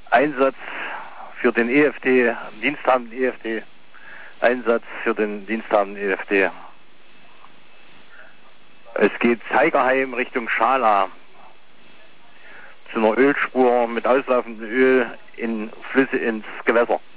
Einsatz für den EFD, diensthabenden EFD. Einsatz für den diensthabenden EFD. Es geht Zeigerheim Richtung Schala. Zu einer Ölspur mit auslaufendem Öl in Flüsse ins Gewässer.